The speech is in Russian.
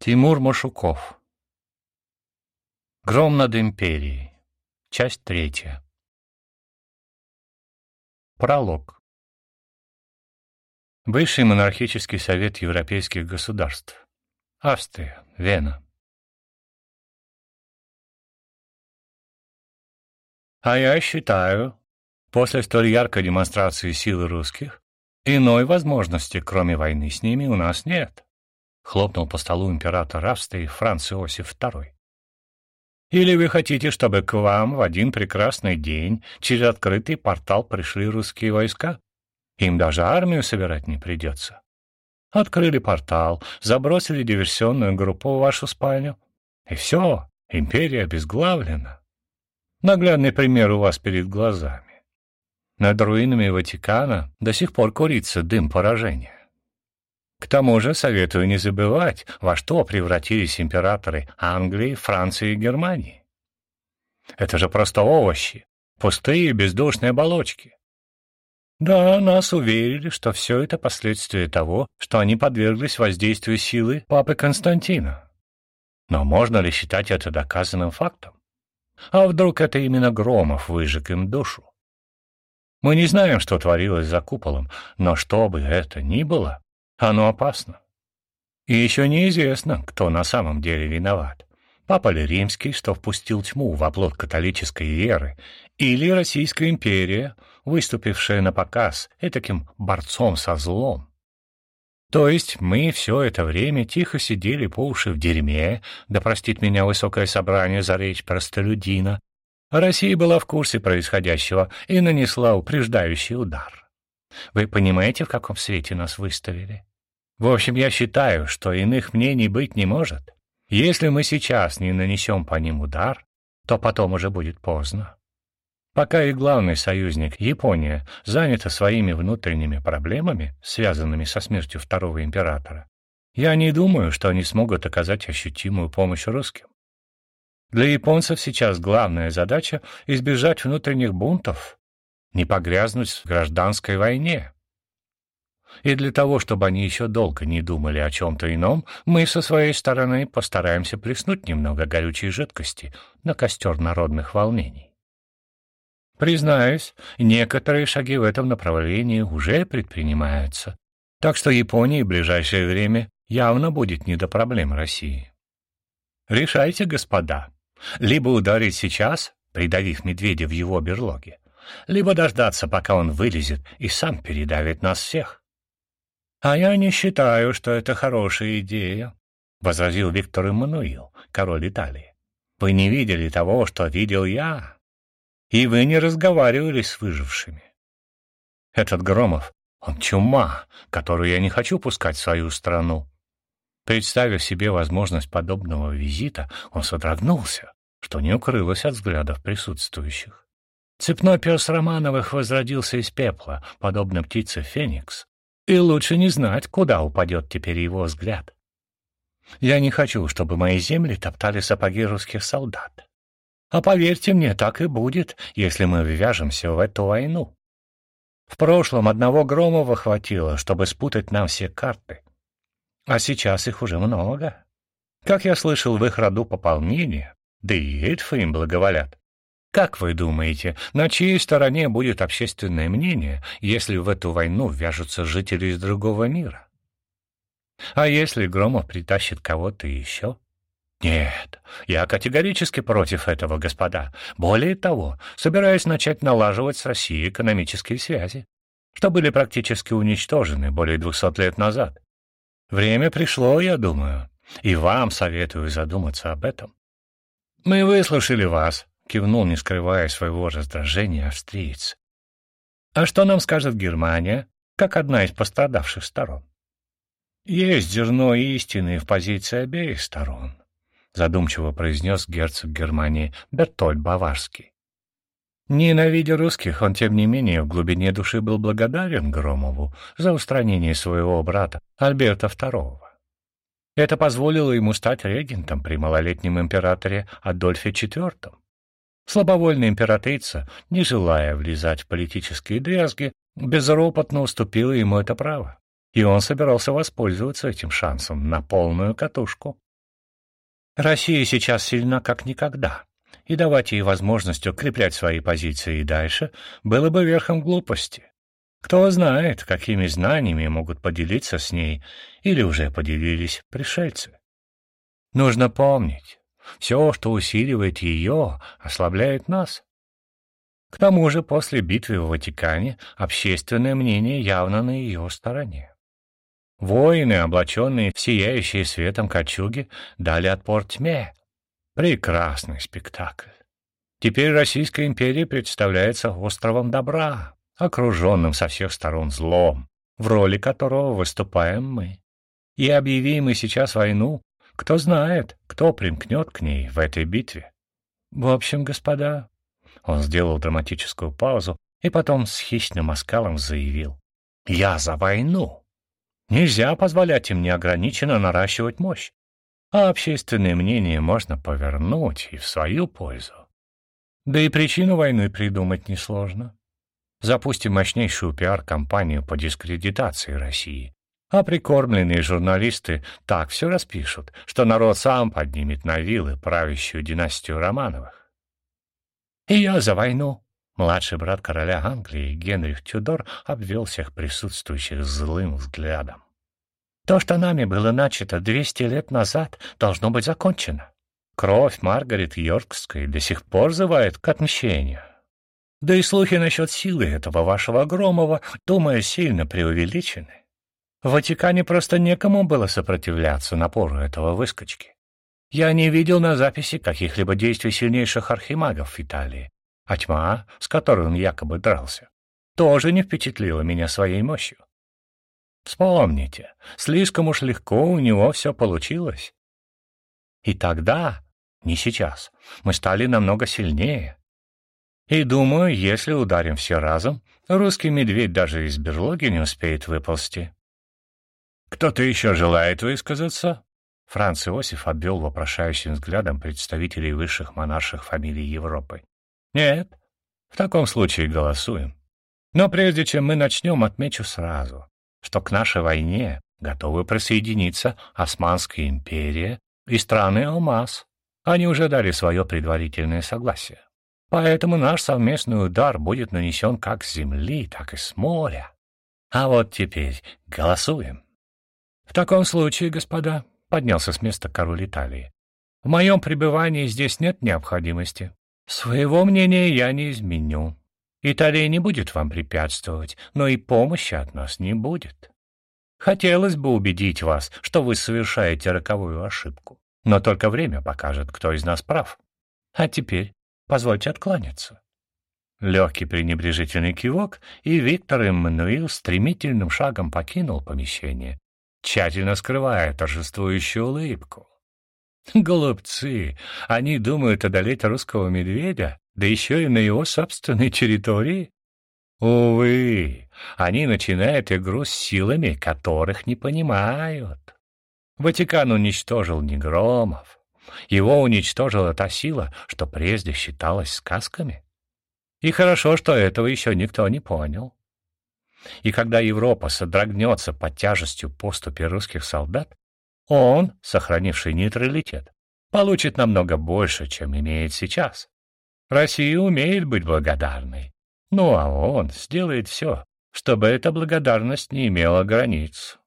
Тимур Машуков. Гром над империей. Часть 3. Пролог. Высший монархический совет европейских государств. Австрия, Вена. А я считаю, после столь яркой демонстрации силы русских, иной возможности, кроме войны с ними, у нас нет. Хлопнул по столу император Австрии Франц Иосиф II. Или вы хотите, чтобы к вам в один прекрасный день через открытый портал пришли русские войска? Им даже армию собирать не придется. Открыли портал, забросили диверсионную группу в вашу спальню, и все, империя обезглавлена. Наглядный пример у вас перед глазами. Над руинами Ватикана до сих пор курится дым поражения. К тому же советую не забывать, во что превратились императоры Англии, Франции и Германии. Это же просто овощи, пустые бездушные оболочки. Да, нас уверили, что все это последствия того, что они подверглись воздействию силы папы Константина. Но можно ли считать это доказанным фактом? А вдруг это именно Громов выжег им душу? Мы не знаем, что творилось за куполом, но что бы это ни было, оно опасно. И еще неизвестно, кто на самом деле виноват. Папа ли Римский, что впустил тьму в оплот католической веры, или Российская империя, выступившая на показ этаким борцом со злом. То есть мы все это время тихо сидели по уши в дерьме, да простит меня высокое собрание за речь простолюдина, а Россия была в курсе происходящего и нанесла упреждающий удар. Вы понимаете, в каком свете нас выставили? В общем, я считаю, что иных мнений быть не может. Если мы сейчас не нанесем по ним удар, то потом уже будет поздно. Пока их главный союзник, Япония, занята своими внутренними проблемами, связанными со смертью второго императора, я не думаю, что они смогут оказать ощутимую помощь русским. Для японцев сейчас главная задача — избежать внутренних бунтов, не погрязнуть в гражданской войне. И для того, чтобы они еще долго не думали о чем-то ином, мы со своей стороны постараемся плеснуть немного горючей жидкости на костер народных волнений. Признаюсь, некоторые шаги в этом направлении уже предпринимаются, так что Японии в ближайшее время явно будет не до проблем России. Решайте, господа, либо ударить сейчас, придавив медведя в его берлоге, либо дождаться, пока он вылезет и сам передавит нас всех. «А я не считаю, что это хорошая идея», — возразил Виктор Эммануил, король Италии. «Вы не видели того, что видел я, и вы не разговаривали с выжившими. Этот Громов, он чума, которую я не хочу пускать в свою страну». Представив себе возможность подобного визита, он содрогнулся, что не укрылось от взглядов присутствующих. Цепной пес Романовых возродился из пепла, подобно птице Феникс, и лучше не знать, куда упадет теперь его взгляд. Я не хочу, чтобы мои земли топтали сапоги русских солдат. А поверьте мне, так и будет, если мы ввяжемся в эту войну. В прошлом одного Громова хватило, чтобы спутать нам все карты. А сейчас их уже много. Как я слышал, в их роду пополнение, да и эльфы им благоволят. Как вы думаете, на чьей стороне будет общественное мнение, если в эту войну ввяжутся жители из другого мира? А если Громов притащит кого-то еще? Нет, я категорически против этого, господа. Более того, собираюсь начать налаживать с Россией экономические связи, что были практически уничтожены более 200 лет назад. Время пришло, я думаю, и вам советую задуматься об этом. Мы выслушали вас, — кивнул, не скрывая своего раздражения, австриец. «А что нам скажет Германия, как одна из пострадавших сторон?» «Есть зерно истины в позиции обеих сторон», — задумчиво произнес герцог Германии Бертольд Баварский. Ненавидя русских, он, тем не менее, в глубине души был благодарен Громову за устранение своего брата Альберта II. Это позволило ему стать регентом при малолетнем императоре Адольфе IV. Слабовольная императрица, не желая влезать в политические дрязги, безропотно уступила ему это право, и он собирался воспользоваться этим шансом на полную катушку. Россия сейчас сильна как никогда, и давать ей возможность укреплять свои позиции и дальше было бы верхом глупости. Кто знает, какими знаниями могут поделиться с ней или уже поделились пришельцы. Нужно помнить, все, что усиливает ее, ослабляет нас. К тому же после битвы в Ватикане общественное мнение явно на ее стороне. Воины, облаченные в сияющие светом кольчуги, дали отпор тьме. Прекрасный спектакль. Теперь Российская империя представляется островом добра, окруженным со всех сторон злом, в роли которого выступаем мы. И объявим мы сейчас войну, кто знает, кто примкнет к ней в этой битве. В общем, господа, он сделал драматическую паузу и потом с хищным оскалом заявил: «Я за войну. Нельзя позволять им неограниченно наращивать мощь, а общественное мнение можно повернуть и в свою пользу. Да и причину войны придумать несложно. Запустим мощнейшую пиар-кампанию по дискредитации России, а прикормленные журналисты так все распишут, что народ сам поднимет на вилы правящую династию Романовых. И я за войну». Младший брат короля Англии Генрих Тюдор обвел всех присутствующих злым взглядом. «То, что нами было начато 200 лет назад, должно быть закончено. Кровь Маргарет Йоркской до сих пор взывает к отмщению. Да и слухи насчет силы этого вашего Громова, думаю, сильно преувеличены. В Ватикане просто некому было сопротивляться напору этого выскочки. Я не видел на записи каких-либо действий сильнейших архимагов в Италии, а тьма, с которой он якобы дрался, тоже не впечатлила меня своей мощью. Вспомните, слишком уж легко у него все получилось. И тогда, не сейчас, мы стали намного сильнее. И думаю, если ударим все разом, русский медведь даже из берлоги не успеет выползти». «Кто-то еще желает высказаться?» Франц Иосиф обвел вопрошающим взглядом представителей высших монарших фамилий Европы. «Нет, в таком случае голосуем. Но прежде чем мы начнем, отмечу сразу, что к нашей войне готовы присоединиться Османская империя и страны Алмаз. Они уже дали свое предварительное согласие. Поэтому наш совместный удар будет нанесен как с земли, так и с моря. А вот теперь голосуем». «В таком случае, господа», — поднялся с места король Италии, «в моем пребывании здесь нет необходимости. Своего мнения я не изменю. Италия не будет вам препятствовать, но и помощи от нас не будет. Хотелось бы убедить вас, что вы совершаете роковую ошибку, но только время покажет, кто из нас прав. А теперь позвольте откланяться». Легкий пренебрежительный кивок, и Виктор Эммануил стремительным шагом покинул помещение, тщательно скрывая торжествующую улыбку. Глупцы! Они думают одолеть русского медведя, да еще и на его собственной территории? Увы, они начинают игру с силами, которых не понимают. Ватикан уничтожил не Громов. Его уничтожила та сила, что прежде считалась сказками. И хорошо, что этого еще никто не понял. И когда Европа содрогнется под тяжестью поступи русских солдат, он, сохранивший нейтралитет, получит намного больше, чем имеет сейчас. Россия умеет быть благодарной, ну а он сделает все, чтобы эта благодарность не имела границ.